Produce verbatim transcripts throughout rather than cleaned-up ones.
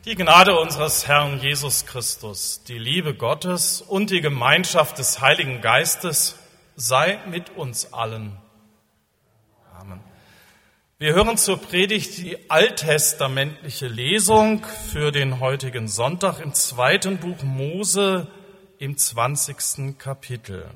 Die Gnade unseres Herrn Jesus Christus, die Liebe Gottes und die Gemeinschaft des Heiligen Geistes sei mit uns allen. Amen. Wir hören zur Predigt die alttestamentliche Lesung für den heutigen Sonntag im zweiten Buch Mose im zwanzigsten Kapitel.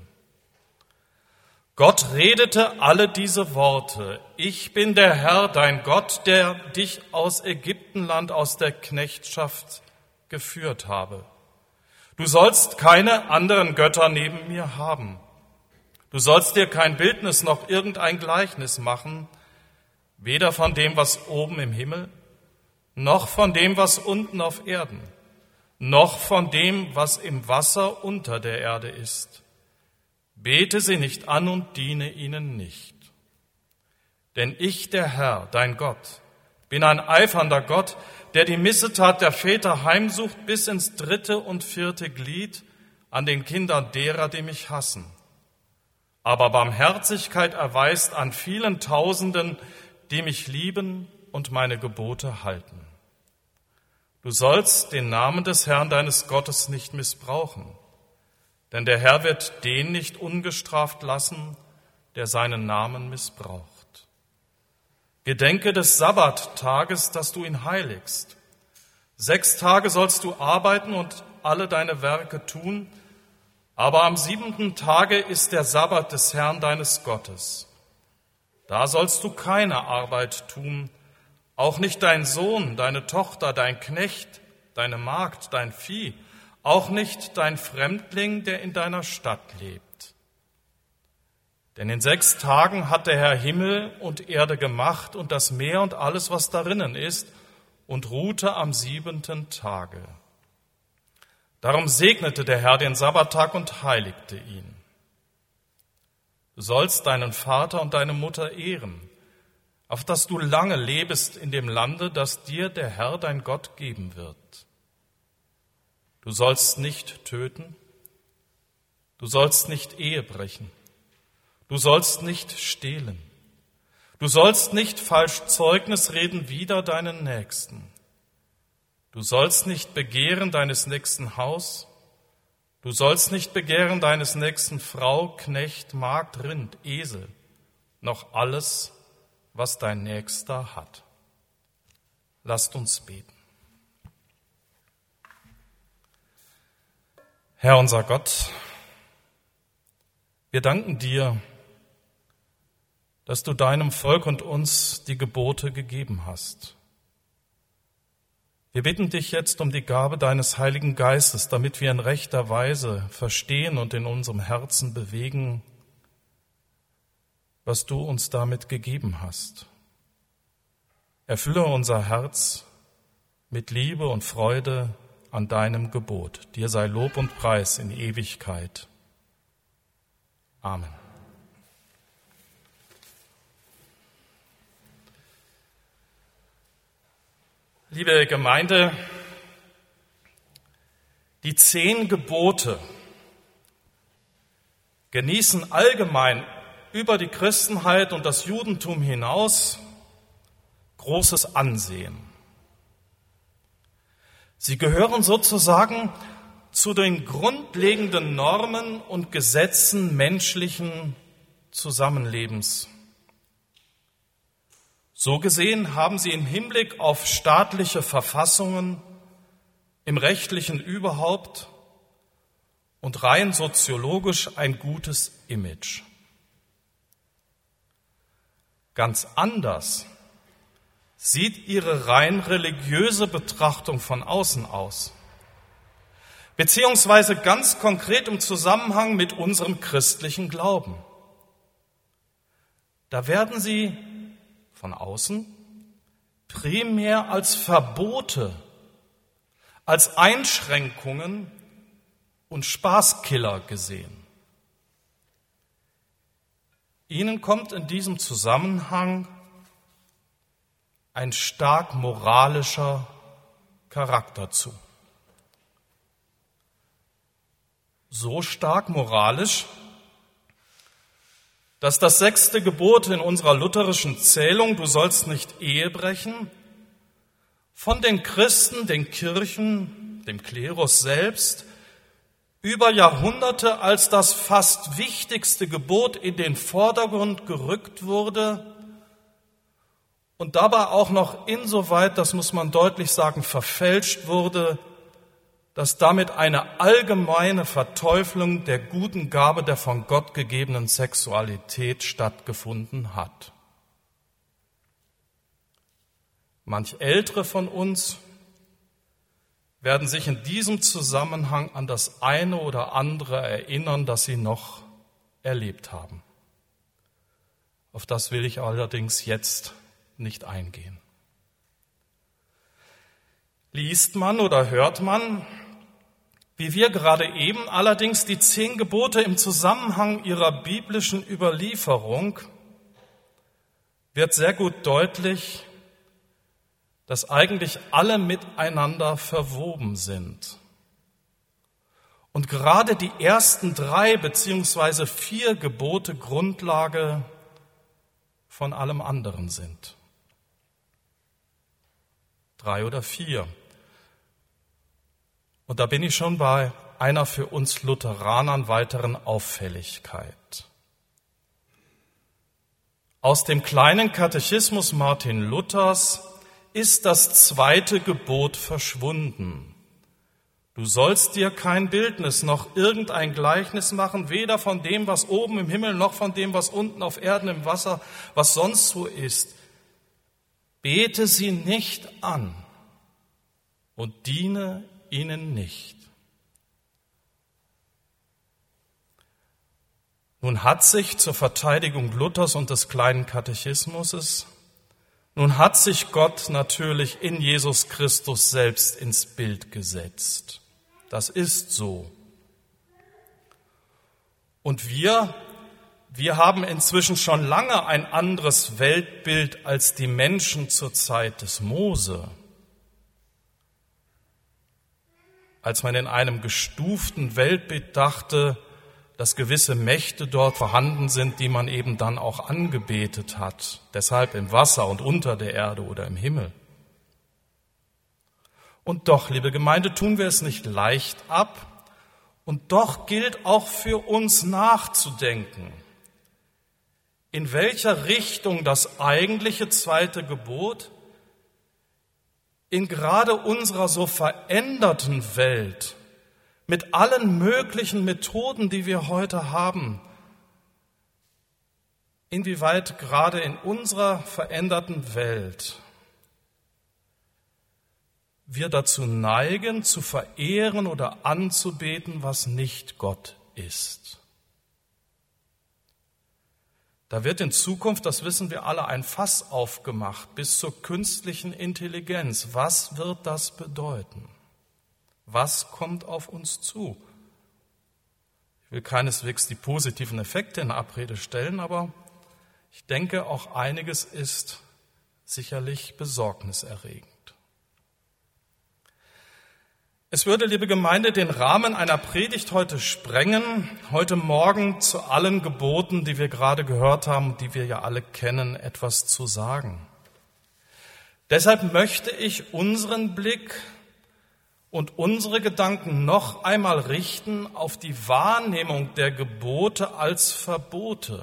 Gott redete alle diese Worte. Ich bin der Herr, dein Gott, der dich aus Ägyptenland, aus der Knechtschaft geführt habe. Du sollst keine anderen Götter neben mir haben. Du sollst dir kein Bildnis noch irgendein Gleichnis machen, weder von dem, was oben im Himmel, noch von dem, was unten auf Erden, noch von dem, was im Wasser unter der Erde ist. Bete sie nicht an und diene ihnen nicht. Denn ich, der Herr, dein Gott, bin ein eifernder Gott, der die Missetat der Väter heimsucht bis ins dritte und vierte Glied an den Kindern derer, die mich hassen. Aber Barmherzigkeit erweist an vielen Tausenden, die mich lieben und meine Gebote halten. Du sollst den Namen des Herrn deines Gottes nicht missbrauchen. Denn der Herr wird den nicht ungestraft lassen, der seinen Namen missbraucht. Gedenke des Sabbattages, dass du ihn heiligst. Sechs Tage sollst du arbeiten und alle deine Werke tun, aber am siebenten Tage ist der Sabbat des Herrn deines Gottes. Da sollst du keine Arbeit tun, auch nicht dein Sohn, deine Tochter, dein Knecht, deine Magd, dein Vieh, auch nicht dein Fremdling, der in deiner Stadt lebt. Denn in sechs Tagen hat der Herr Himmel und Erde gemacht und das Meer und alles, was darinnen ist, und ruhte am siebenten Tage. Darum segnete der Herr den Sabbattag und heiligte ihn. Du sollst deinen Vater und deine Mutter ehren, auf dass du lange lebest in dem Lande, das dir der Herr dein Gott geben wird. Du sollst nicht töten, du sollst nicht Ehe brechen, du sollst nicht stehlen, du sollst nicht falsch Zeugnis reden wider deinen Nächsten, du sollst nicht begehren deines nächsten Haus, du sollst nicht begehren deines nächsten Frau, Knecht, Magd, Rind, Esel, noch alles, was dein Nächster hat. Lasst uns beten. Herr unser Gott, wir danken dir, dass du deinem Volk und uns die Gebote gegeben hast. Wir bitten dich jetzt um die Gabe deines Heiligen Geistes, damit wir in rechter Weise verstehen und in unserem Herzen bewegen, was du uns damit gegeben hast. Erfülle unser Herz mit Liebe und Freude an deinem Gebot. Dir sei Lob und Preis in Ewigkeit. Amen. Liebe Gemeinde, die zehn Gebote genießen allgemein über die Christenheit und das Judentum hinaus großes Ansehen. Sie gehören sozusagen zu den grundlegenden Normen und Gesetzen menschlichen Zusammenlebens. So gesehen haben sie im Hinblick auf staatliche Verfassungen, im rechtlichen überhaupt und rein soziologisch ein gutes Image. Ganz anders sieht ihre rein religiöse Betrachtung von außen aus, beziehungsweise ganz konkret im Zusammenhang mit unserem christlichen Glauben. Da werden sie von außen primär als Verbote, als Einschränkungen und Spaßkiller gesehen. Ihnen kommt in diesem Zusammenhang ein stark moralischer Charakter zu. So stark moralisch, dass das sechste Gebot in unserer lutherischen Zählung, du sollst nicht Ehe brechen, von den Christen, den Kirchen, dem Klerus selbst, über Jahrhunderte als das fast wichtigste Gebot in den Vordergrund gerückt wurde und dabei auch noch insoweit, das muss man deutlich sagen, verfälscht wurde, dass damit eine allgemeine Verteuflung der guten Gabe der von Gott gegebenen Sexualität stattgefunden hat. Manch Ältere von uns werden sich in diesem Zusammenhang an das eine oder andere erinnern, das sie noch erlebt haben. Auf das will ich allerdings jetzt nicht eingehen. Liest man oder hört man, wie wir gerade eben allerdings die zehn Gebote im Zusammenhang ihrer biblischen Überlieferung, wird sehr gut deutlich, dass eigentlich alle miteinander verwoben sind. Und gerade die ersten drei beziehungsweise vier Gebote Grundlage von allem anderen sind. Drei oder vier. Und da bin ich schon bei einer für uns Lutheranern weiteren Auffälligkeit. Aus dem kleinen Katechismus Martin Luthers ist das zweite Gebot verschwunden. Du sollst dir kein Bildnis noch irgendein Gleichnis machen, weder von dem, was oben im Himmel, noch von dem, was unten auf Erden im Wasser, was sonst so ist. Bete sie nicht an und diene ihnen nicht. Nun hat sich zur Verteidigung Luthers und des kleinen Katechismuses Nun hat sich Gott natürlich in Jesus Christus selbst ins Bild gesetzt. Das ist so. Und wir, wir haben inzwischen schon lange ein anderes Weltbild als die Menschen zur Zeit des Mose. Als man in einem gestuften Weltbild dachte, dass gewisse Mächte dort vorhanden sind, die man eben dann auch angebetet hat, deshalb im Wasser und unter der Erde oder im Himmel. Und doch, liebe Gemeinde, tun wir es nicht leicht ab, und doch gilt auch für uns nachzudenken, in welcher Richtung das eigentliche zweite Gebot in gerade unserer so veränderten Welt mit allen möglichen Methoden, die wir heute haben, inwieweit gerade in unserer veränderten Welt wir dazu neigen, zu verehren oder anzubeten, was nicht Gott ist. Da wird in Zukunft, das wissen wir alle, ein Fass aufgemacht bis zur künstlichen Intelligenz. Was wird das bedeuten? Was kommt auf uns zu? Ich will keineswegs die positiven Effekte in Abrede stellen, aber ich denke, auch einiges ist sicherlich besorgniserregend. Es würde, liebe Gemeinde, den Rahmen einer Predigt heute sprengen, heute Morgen zu allen Geboten, die wir gerade gehört haben, die wir ja alle kennen, etwas zu sagen. Deshalb möchte ich unseren Blick und unsere Gedanken noch einmal richten auf die Wahrnehmung der Gebote als Verbote.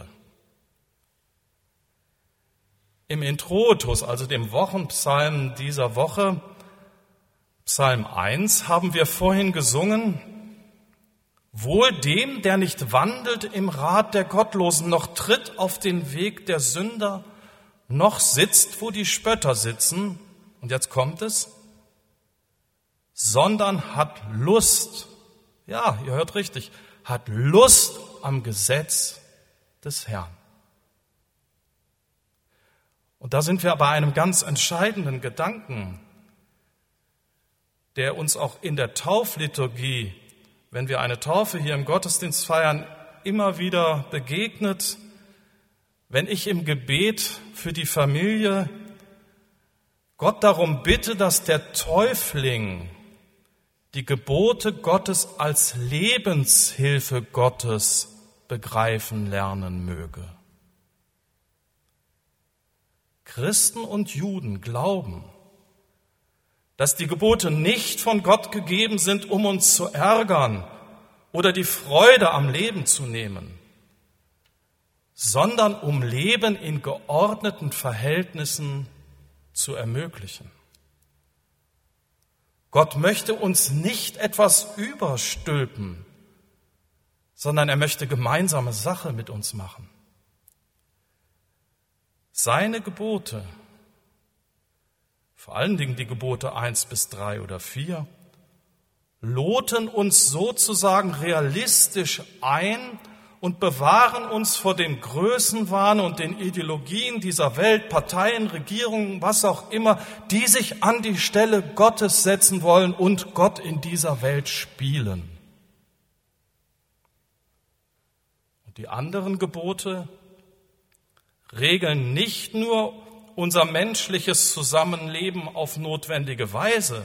Im Introitus, also dem Wochenpsalm dieser Woche, Psalm eins, haben wir vorhin gesungen: Wohl dem, der nicht wandelt im Rat der Gottlosen, noch tritt auf den Weg der Sünder, noch sitzt, wo die Spötter sitzen. Und jetzt kommt es: sondern hat Lust, ja, ihr hört richtig, hat Lust am Gesetz des Herrn. Und da sind wir bei einem ganz entscheidenden Gedanken, der uns auch in der Taufliturgie, wenn wir eine Taufe hier im Gottesdienst feiern, immer wieder begegnet. Wenn ich im Gebet für die Familie Gott darum bitte, dass der Täufling die Gebote Gottes als Lebenshilfe Gottes begreifen lernen möge. Christen und Juden glauben, dass die Gebote nicht von Gott gegeben sind, um uns zu ärgern oder die Freude am Leben zu nehmen, sondern um Leben in geordneten Verhältnissen zu ermöglichen. Gott möchte uns nicht etwas überstülpen, sondern er möchte gemeinsame Sache mit uns machen. Seine Gebote, vor allen Dingen die Gebote eins bis drei oder vier, loten uns sozusagen realistisch ein und bewahren uns vor dem Größenwahn und den Ideologien dieser Welt, Parteien, Regierungen, was auch immer, die sich an die Stelle Gottes setzen wollen und Gott in dieser Welt spielen. Und die anderen Gebote regeln nicht nur unser menschliches Zusammenleben auf notwendige Weise,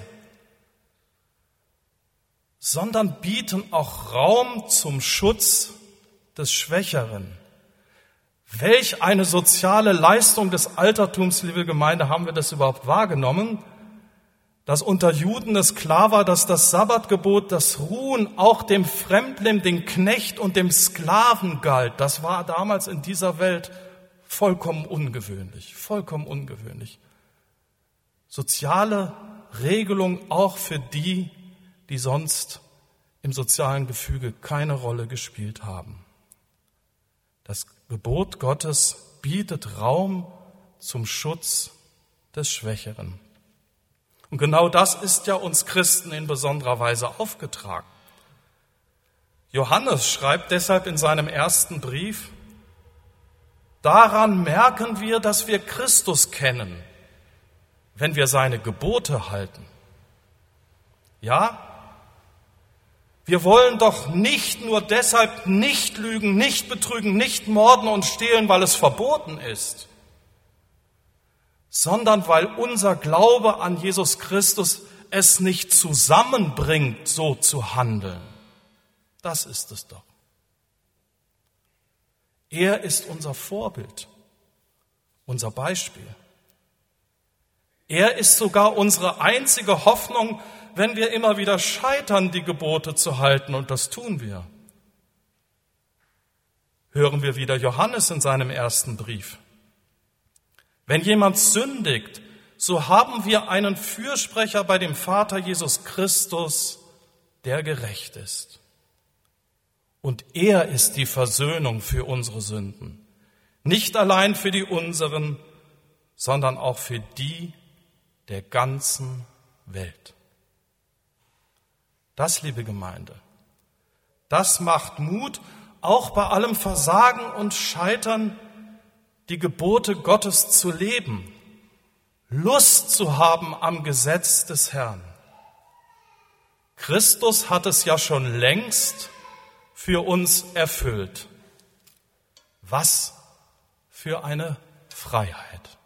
sondern bieten auch Raum zum Schutz des Schwächeren. Welch eine soziale Leistung des Altertums, liebe Gemeinde, haben wir das überhaupt wahrgenommen, dass unter Juden es klar war, dass das Sabbatgebot, das Ruhen auch dem Fremdling, dem Knecht und dem Sklaven galt. Das war damals in dieser Welt vollkommen ungewöhnlich, vollkommen ungewöhnlich. Soziale Regelung auch für die, die sonst im sozialen Gefüge keine Rolle gespielt haben. Das Gebot Gottes bietet Raum zum Schutz des Schwächeren. Und genau das ist ja uns Christen in besonderer Weise aufgetragen. Johannes schreibt deshalb in seinem ersten Brief: Daran merken wir, dass wir Christus kennen, wenn wir seine Gebote halten. Ja, wir wollen doch nicht nur deshalb nicht lügen, nicht betrügen, nicht morden und stehlen, weil es verboten ist, sondern weil unser Glaube an Jesus Christus es nicht zusammenbringt, so zu handeln. Das ist es doch. Er ist unser Vorbild, unser Beispiel. Er ist sogar unsere einzige Hoffnung, wenn wir immer wieder scheitern, die Gebote zu halten, und das tun wir. Hören wir wieder Johannes in seinem ersten Brief. Wenn jemand sündigt, so haben wir einen Fürsprecher bei dem Vater Jesus Christus, der gerecht ist. Und er ist die Versöhnung für unsere Sünden. Nicht allein für die unseren, sondern auch für die der ganzen Welt. Das, liebe Gemeinde, das macht Mut, auch bei allem Versagen und Scheitern die Gebote Gottes zu leben, Lust zu haben am Gesetz des Herrn. Christus hat es ja schon längst für uns erfüllt. Was für eine Freiheit!